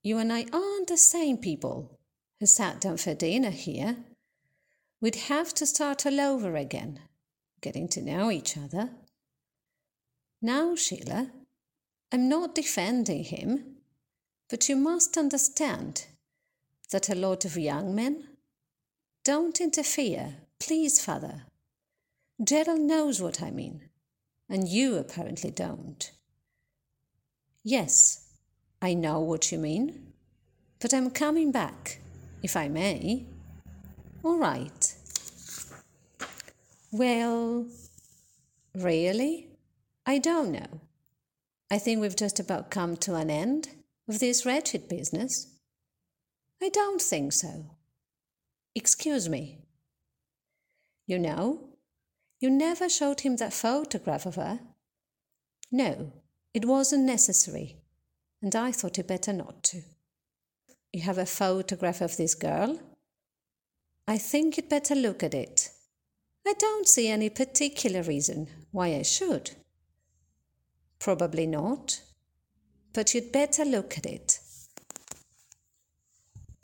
You and I aren't the same people who sat down for dinner here. We'd have to start all over again, getting to know each other. Now, Sheila, I'm not defending him, but you must understand that a lot of young men don't interfere, please, Father. Gerald knows what I mean, and you apparently don't. Yes, I know what you mean, but I'm coming back, if I may. All right. Well, really? I don't know. I think we've just about come to an end of this wretched business. I don't think so. Excuse me. You know, you never showed him that photograph of her. No, it wasn't necessary, and I thought it better not to. You have a photograph of this girl? I think you'd better look at it. I don't see any particular reason why I should. Probably not, but you'd better look at it.